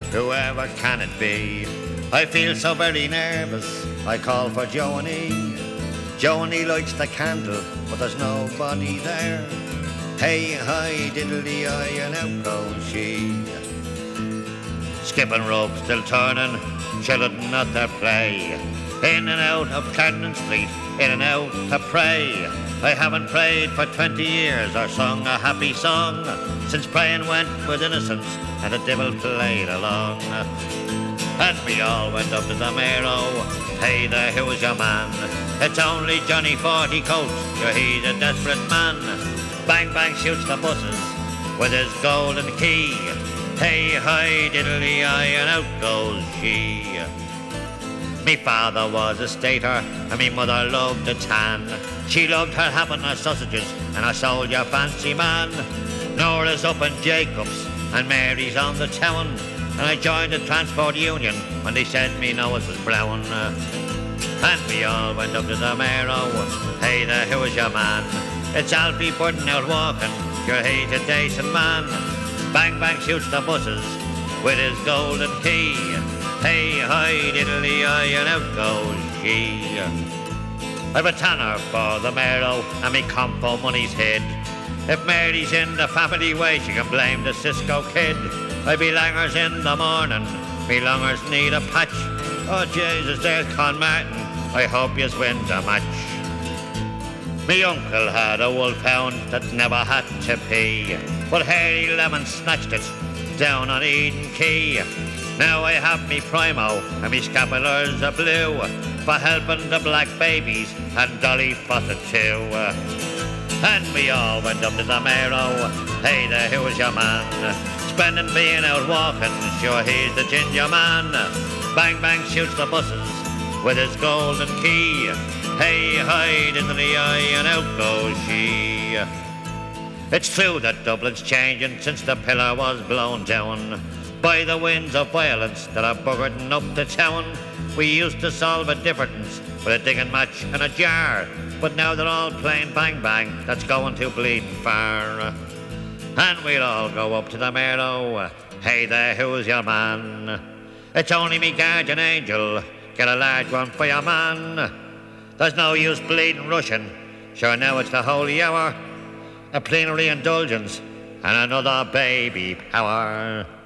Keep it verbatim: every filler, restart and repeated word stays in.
whoever can it be? I feel so very nervous, I call for Joanie. Joanie lights the candle, but there's nobody there. Hey, hi, diddly-eye, and out goes she. Skipping rope, still turning, children at their play. In and out of Clarendon Street, in and out to pray. I haven't prayed for twenty years or sung a happy song, since praying went with innocence and the devil played along. And we all went up to the Mayo. Hey there, who's your man? It's only Johnny Forty Coat, sure he's a desperate man. Bang bang shoots the buses with his golden key. Hey hi diddly-eye, and out goes she. Me father was a stater, and me mother loved to tan. She loved her ham and her sausages, and her soldier fancy man. Nora's up in Jacobs, and Mary's on the town. And I joined the Transport Union when they said me nose was brown. And we all went up to the Mayo. Hey there, who is your man? It's Alfie Burton out walking, sure he's a decent man. Bang bang shoots the buses with his golden key. Hey hi diddly-eye, and out goes she. I've a tanner for the Mayo, and me compo money's hid. If Mary's in the family way, she can blame the Cisco kid. I be langers in the morning, me longers need a patch. Oh Jesus, there's Con Martin, I hope yous win the match. Me uncle had a wolfhound that never had to pee, but Harry Lemon snatched it down on Eden Quay. Now I have me primo and me scapulars are blue for helping the black babies and Dolly Fawcett too. And we all went up to the Mayo. Hey there, who is your man? Spending being out walking, sure he's the ginger man. Bang bang shoots the buses with his golden key. Hey hi diddly-eye, and out goes she. It's true that Dublin's changing since the pillar was blown down by the winds of violence that are buggering up the town. We used to solve a difference with a digging match and a jar, but now they're all playing bang bang, that's going too bleeding far. And we'll all go up to the Mayo. Hey there, who's your man? It's only me guardian angel, get a large one for your man. There's no use bleeding Russian, sure now it's the holy hour. A plenary indulgence and another baby power.